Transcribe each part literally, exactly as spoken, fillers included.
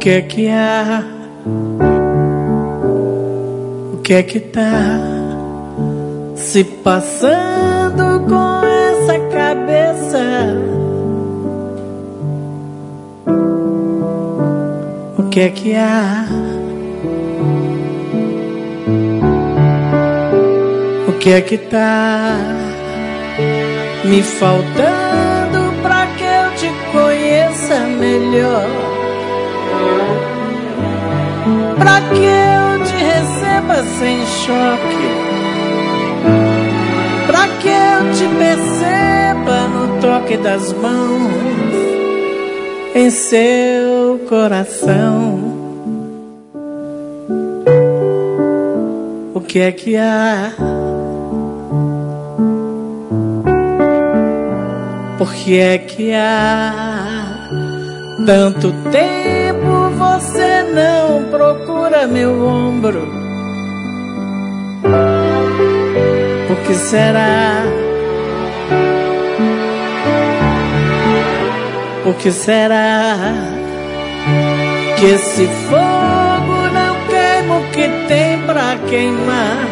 que é que há? O que é que tá se passando com essa cabeça? O que é que há? O que é que tá me faltando pra que eu te conheça melhor? Pra que eu te receba sem choque? Pra que eu te perceba no toque das mãos em seu coração? O que é que há? Por que é que há tanto tempo você não procura meu ombro? Por que será? Por que será que esse fogo não queima o que tem pra queimar?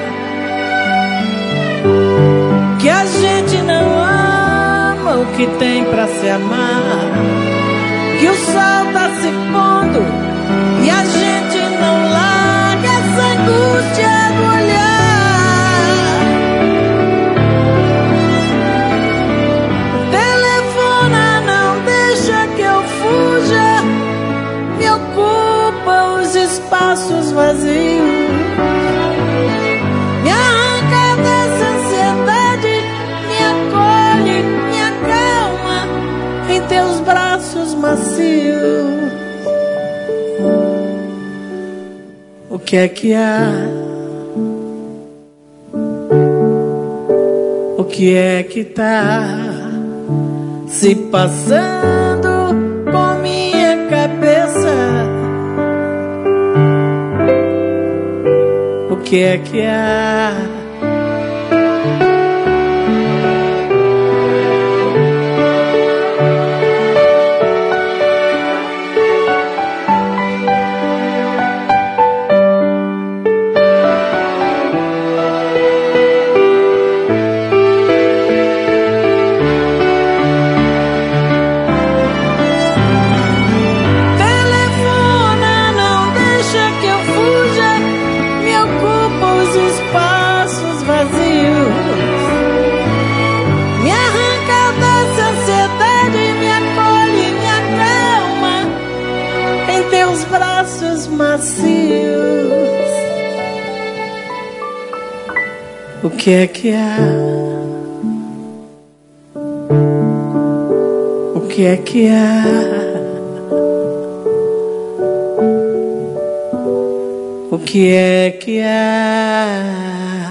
Que a gente não ama o que tem pra se amar? Que o sol tá se pondo e a gente não larga essa angústia do olhar. Telefona, não deixa que eu fuja, me ocupa os espaços vazios, me arranca dessa ansiedade, me acolhe, me acalma em teus braços macios. O que é que há? O que é que tá se passando com minha cabeça? O que é que há? Braços macios. O que é que há? O que é que há? O que é que há?